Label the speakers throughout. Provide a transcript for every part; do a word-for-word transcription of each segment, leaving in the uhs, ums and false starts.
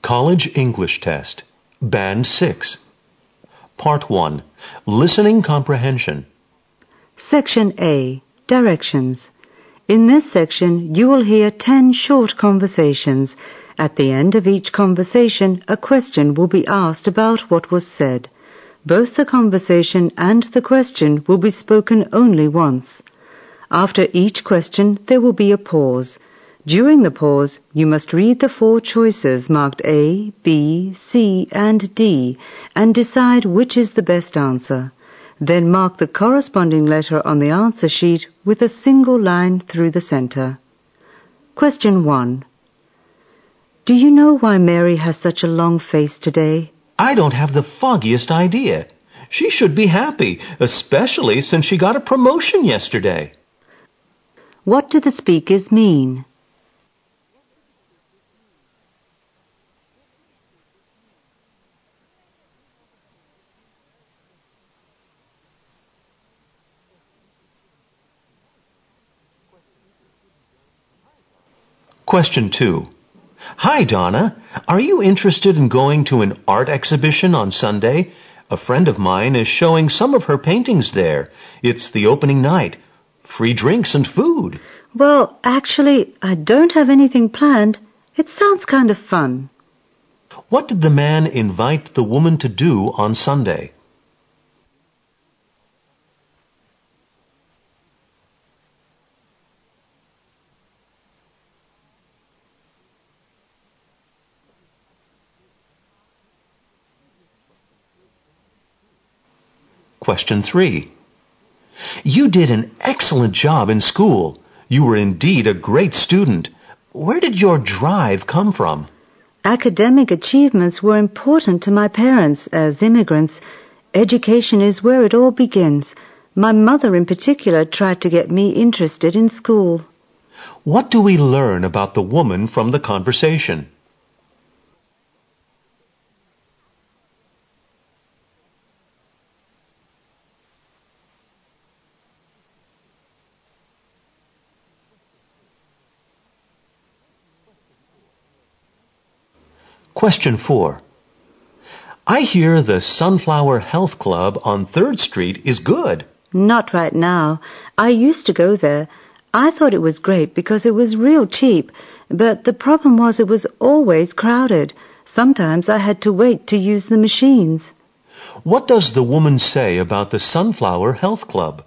Speaker 1: College English Test, Band six. Part one. Listening Comprehension.
Speaker 2: Section A. Directions. In this section, you will hear ten short conversations. At the end of each conversation, a question will be asked about what was said. Both the conversation and the question will be spoken only once. After each question, there will be a pause. During the pause, you must read the four choices marked A, B, C, and D and decide which is the best answer. Then mark the corresponding letter on the answer sheet with a single line through the center. Question one. Do you know why Mary has such a long face today?
Speaker 1: I don't have the foggiest idea. She should be happy, especially since she got a promotion yesterday.
Speaker 2: What do the speakers mean?
Speaker 1: Question two. Hi, Donna. Are you interested in going to an art exhibition on Sunday? A friend of mine is showing some of her paintings there. It's the opening night. Free drinks and food.
Speaker 2: Well, actually, I don't have anything planned. It sounds kind of fun.
Speaker 1: What did the man invite the woman to do on Sunday? Question three. You did an excellent job in school. You were indeed a great student. Where did your drive come from?
Speaker 2: Academic achievements were important to my parents as immigrants. Education is where it all begins. My mother in particular tried to get me interested in school.
Speaker 1: What do we learn about the woman from the conversation? Question four. I hear the Sunflower Health Club on third Street is good.
Speaker 2: Not right now. I used to go there. I thought it was great because it was real cheap, but the problem was it was always crowded. Sometimes I had to wait to use the machines.
Speaker 1: What does the woman say about the Sunflower Health Club?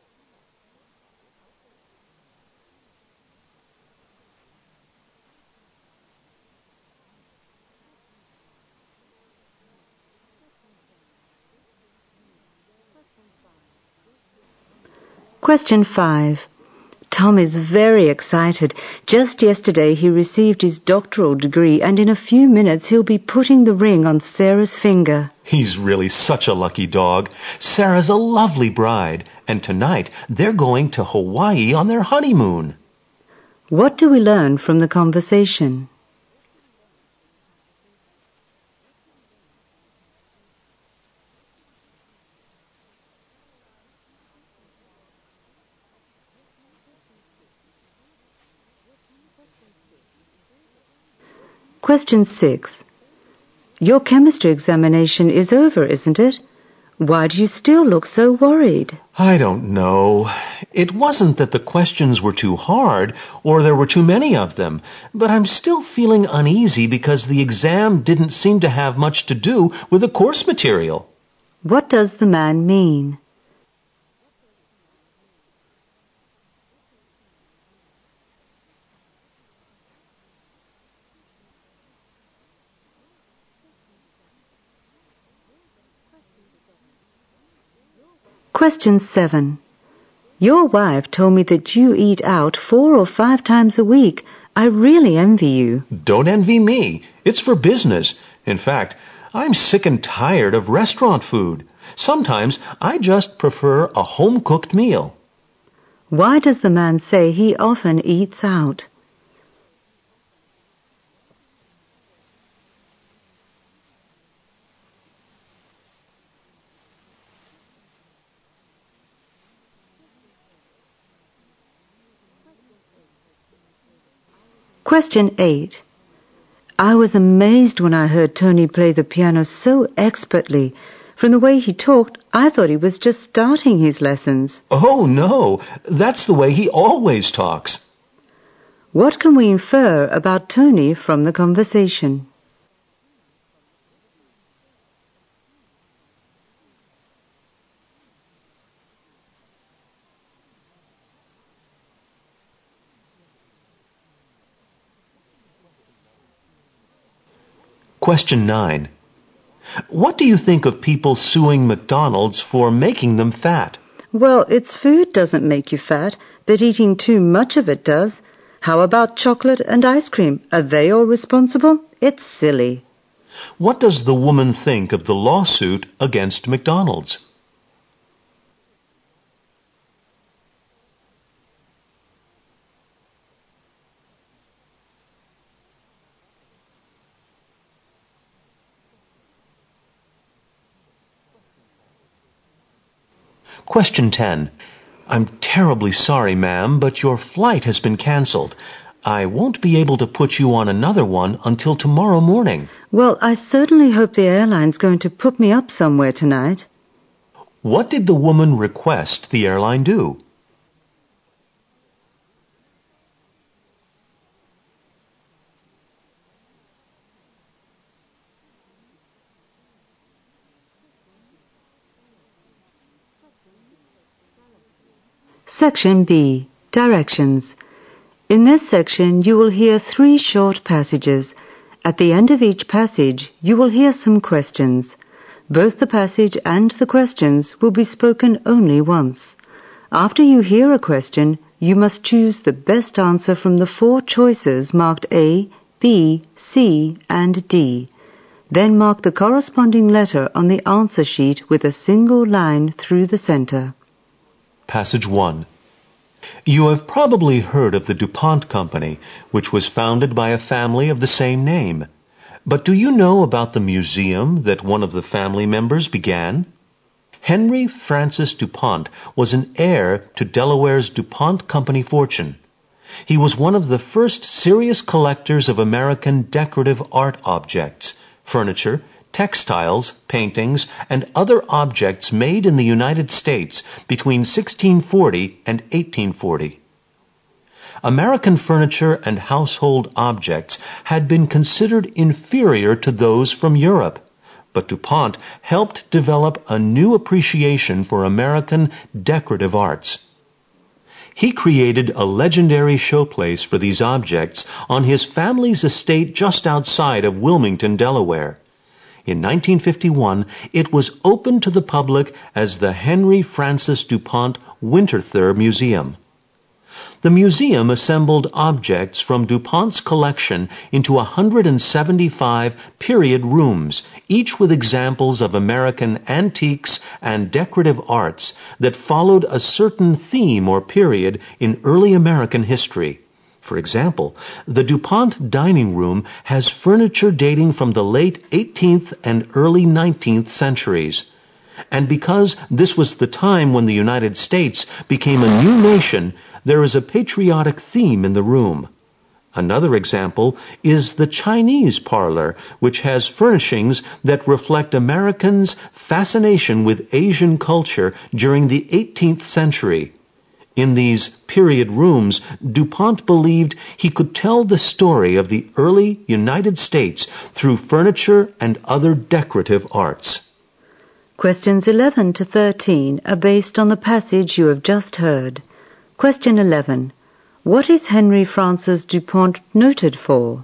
Speaker 2: Question five. Tom is very excited. Just yesterday he received his doctoral degree and in a few minutes he'll be putting the ring on Sarah's finger.
Speaker 1: He's really such a lucky dog. Sarah's a lovely bride, and tonight they're going to Hawaii on their honeymoon.
Speaker 2: What do we learn from the conversation? Question six. Your chemistry examination is over, isn't it? Why do you still look so worried?
Speaker 1: I don't know. It wasn't that the questions were too hard or there were too many of them, but I'm still feeling uneasy because the exam didn't seem to have much to do with the course material.
Speaker 2: What does the man mean? Question seven. Your wife told me that you eat out four or five times a week. I really envy you.
Speaker 1: Don't envy me. It's for business. In fact, I'm sick and tired of restaurant food. Sometimes I just prefer a home-cooked meal.
Speaker 2: Why does the man say he often eats out? Question eight. I was amazed when I heard Tony play the piano so expertly. From the way he talked, I thought he was just starting his lessons.
Speaker 1: Oh, no, that's the way he always talks.
Speaker 2: What can we infer about Tony from the conversation?
Speaker 1: Question nine. What do you think of people suing McDonald's for making them fat?
Speaker 2: Well, its food doesn't make you fat, but eating too much of it does. How about chocolate and ice cream? Are they all responsible? It's silly.
Speaker 1: What does the woman think of the lawsuit against McDonald's? Question ten. I'm terribly sorry, ma'am, but your flight has been cancelled. I won't be able to put you on another one until tomorrow morning.
Speaker 2: Well, I certainly hope the airline's going to put me up somewhere tonight.
Speaker 1: What did the woman request the airline do?
Speaker 2: Section B. Directions. In this section, you will hear three short passages. At the end of each passage, you will hear some questions. Both the passage and the questions will be spoken only once. After you hear a question, you must choose the best answer from the four choices marked A, B, C, and D. Then mark the corresponding letter on the answer sheet with a single line through the center.
Speaker 1: Passage one. You have probably heard of the DuPont Company, which was founded by a family of the same name. But do you know about the museum that one of the family members began? Henry Francis DuPont was an heir to Delaware's DuPont Company fortune. He was one of the first serious collectors of American decorative art objects, furniture, textiles, paintings, and other objects made in the United States between sixteen forty and eighteen forty. American furniture and household objects had been considered inferior to those from Europe, but DuPont helped develop a new appreciation for American decorative arts. He created a legendary showplace for these objects on his family's estate just outside of Wilmington, Delaware. In nineteen fifty-one, it was opened to the public as the Henry Francis DuPont Winterthur Museum. The museum assembled objects from DuPont's collection into one hundred seventy-five period rooms, each with examples of American antiques and decorative arts that followed a certain theme or period in early American history. For example, the DuPont dining room has furniture dating from the late eighteenth and early nineteenth centuries. And because this was the time when the United States became a new nation, there is a patriotic theme in the room. Another example is the Chinese parlor, which has furnishings that reflect Americans' fascination with Asian culture during the eighteenth century. In these period rooms, DuPont believed he could tell the story of the early United States through furniture and other decorative arts.
Speaker 2: Questions eleven to thirteen are based on the passage you have just heard. Question eleven. What is Henry Francis DuPont noted for?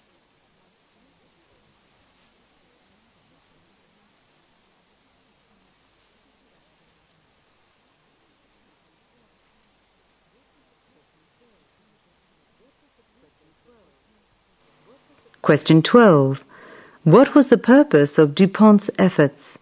Speaker 2: Question twelve. What was the purpose of DuPont's efforts?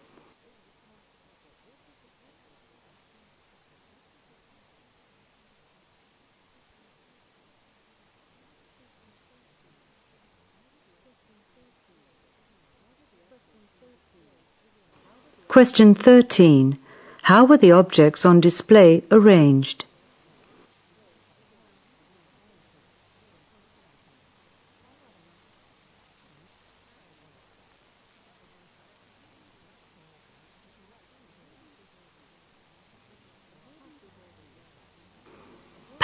Speaker 2: Question thirteen. How were the objects on display arranged?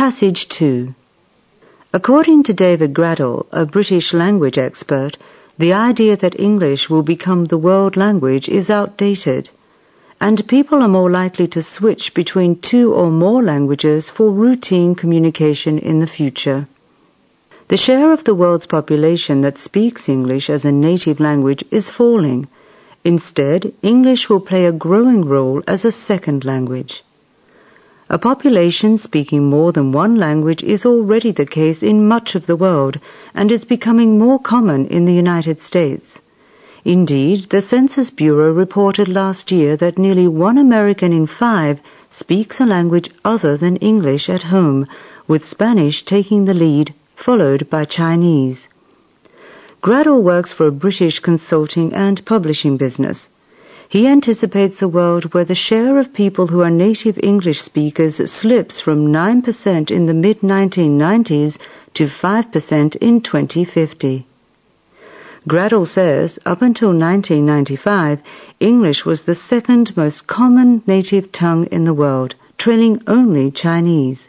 Speaker 2: Passage two. According to David Graddle, a British language expert, the idea that English will become the world language is outdated, and people are more likely to switch between two or more languages for routine communication in the future. The share of the world's population that speaks English as a native language is falling. Instead, English will play a growing role as a second language. A population speaking more than one language is already the case in much of the world and is becoming more common in the United States. Indeed, the Census Bureau reported last year that nearly one American in five speaks a language other than English at home, with Spanish taking the lead, followed by Chinese. Graddle works for a British consulting and publishing business. He anticipates a world where the share of people who are native English speakers slips from nine percent in the mid nineteen nineties to five percent in twenty fifty. Graddle says, up until nineteen ninety-five, English was the second most common native tongue in the world, trailing only Chinese.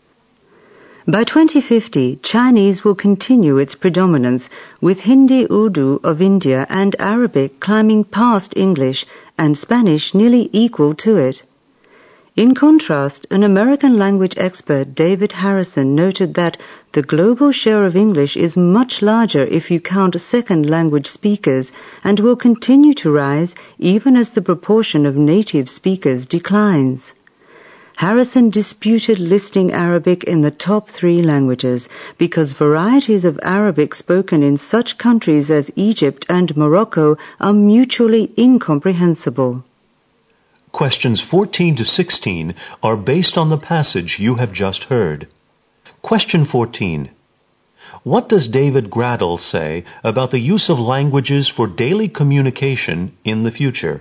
Speaker 2: By twenty fifty, Chinese will continue its predominance, with Hindi Urdu of India and Arabic climbing past English and Spanish nearly equal to it. In contrast, an American language expert, David Harrison, noted that the global share of English is much larger if you count second language speakers and will continue to rise even as the proportion of native speakers declines. Harrison disputed listing Arabic in the top three languages because varieties of Arabic spoken in such countries as Egypt and Morocco are mutually incomprehensible.
Speaker 1: Questions fourteen to sixteen are based on the passage you have just heard. Question fourteen. What does David Graddle say about the use of languages for daily communication in the future?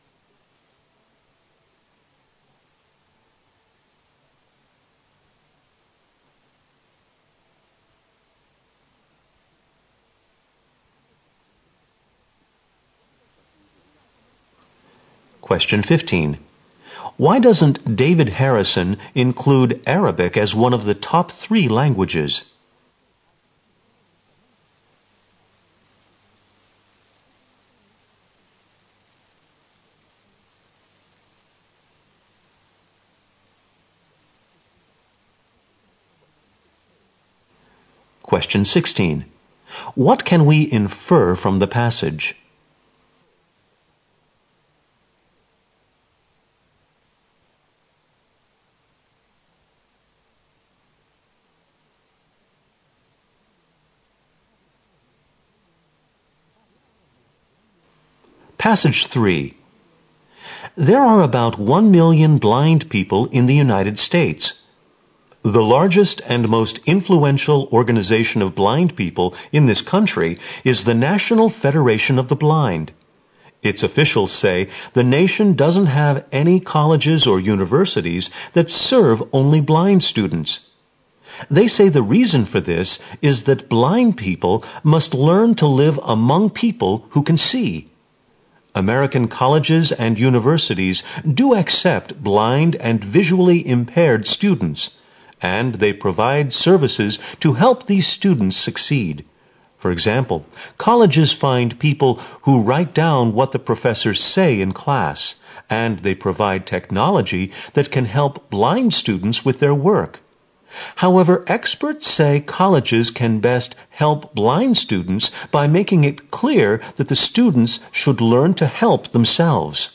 Speaker 1: Question fifteen. Why doesn't David Harrison include Arabic as one of the top three languages? Question sixteen. What can we infer from the passage? Passage three. There are about one million blind people in the United States. The largest and most influential organization of blind people in this country is the National Federation of the Blind. Its officials say the nation doesn't have any colleges or universities that serve only blind students. They say the reason for this is that blind people must learn to live among people who can see. American colleges and universities do accept blind and visually impaired students, and they provide services to help these students succeed. For example, colleges find people who write down what the professors say in class, and they provide technology that can help blind students with their work. However, experts say colleges can best help blind students by making it clear that the students should learn to help themselves.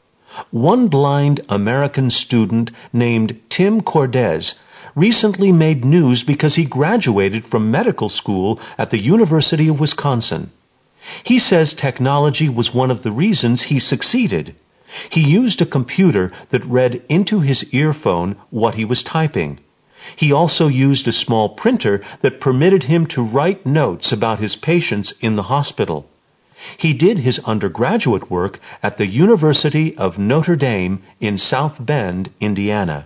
Speaker 1: One blind American student named Tim Cordes recently made news because he graduated from medical school at the University of Wisconsin. He says technology was one of the reasons he succeeded. He used a computer that read into his earphone what he was typing. He also used a small printer that permitted him to write notes about his patients in the hospital. He did his undergraduate work at the University of Notre Dame in South Bend, Indiana.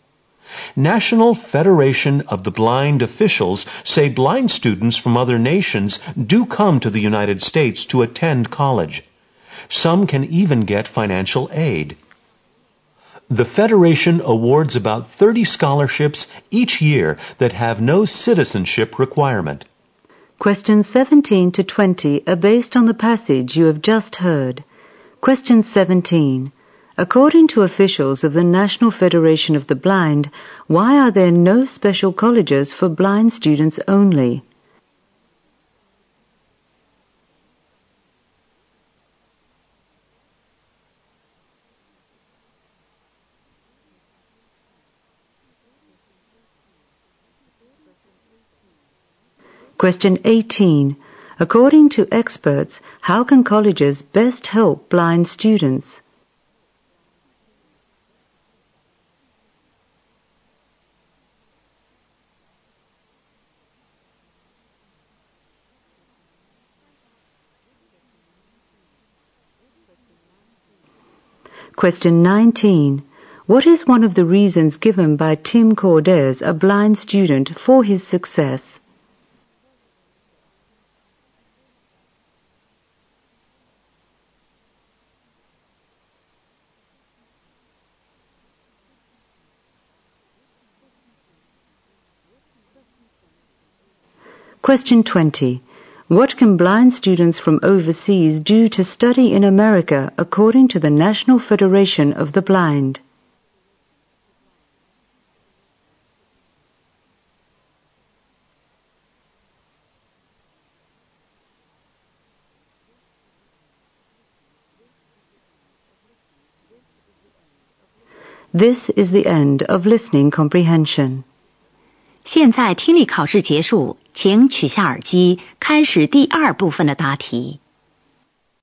Speaker 1: National Federation of the Blind officials say blind students from other nations do come to the United States to attend college. Some can even get financial aid. The Federation awards about thirty scholarships each year that have no citizenship requirement.
Speaker 2: Questions seventeen to twenty are based on the passage you have just heard. Question seventeen. According to officials of the National Federation of the Blind, why are there no special colleges for blind students only? Question eighteen. According to experts, how can colleges best help blind students? Question nineteen. What is one of the reasons given by Tim Cordes, a blind student, for his success? Question twenty. What can blind students from overseas do to study in America according to the National Federation of the Blind? This is the end of listening comprehension.
Speaker 3: 现在听力考试结束，请取下耳机，开始第二部分的答题。